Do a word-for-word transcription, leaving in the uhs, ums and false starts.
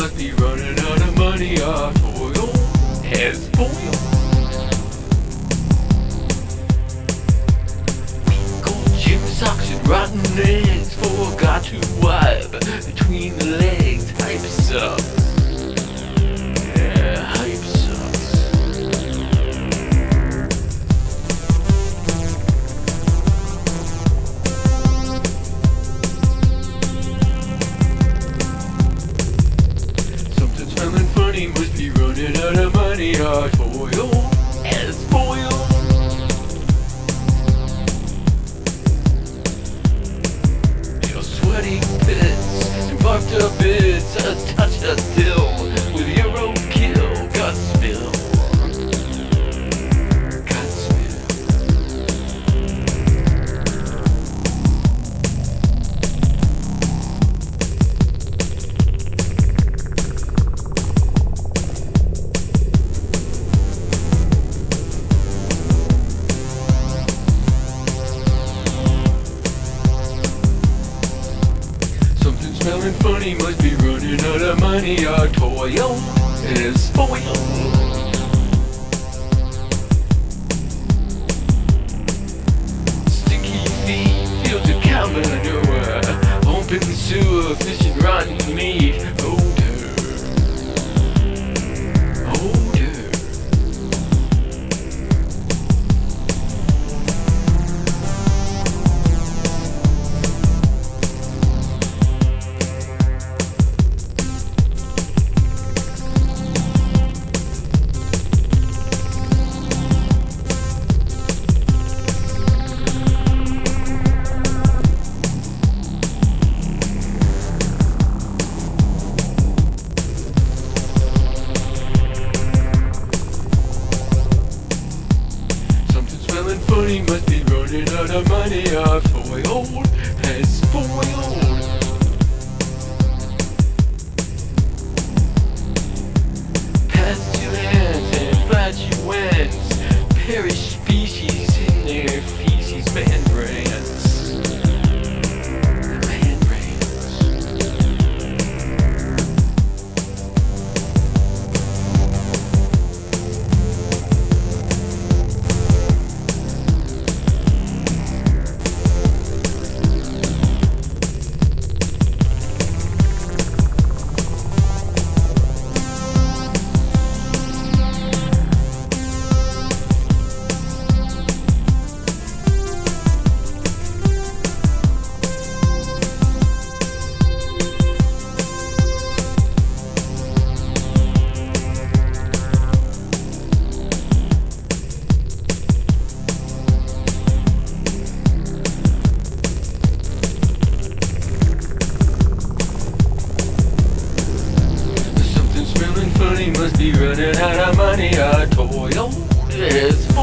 must be running out of money. Our toil has spoiled. Gold gym socks and rotten eggs. Forgot to wipe between the legs. Hype sucks. Yeah, hype sucks. Something smelling funny, must be running out of money. Our toil has spoiled. Sweaty bits and buffed up bits, a touch of still with your roadkill. Got spill, got spill. Smelling funny, must be running out of money. Our toil is spoiled. Sticky feet, fields of cow manure, open sewer, fishing rotten meat. Odor, odor. Funny, must be running out of money. Our toil has spoiled. Pestilence and flatulence perish species in their feces. Man brands, man brands. Must be running out of money. Our toil is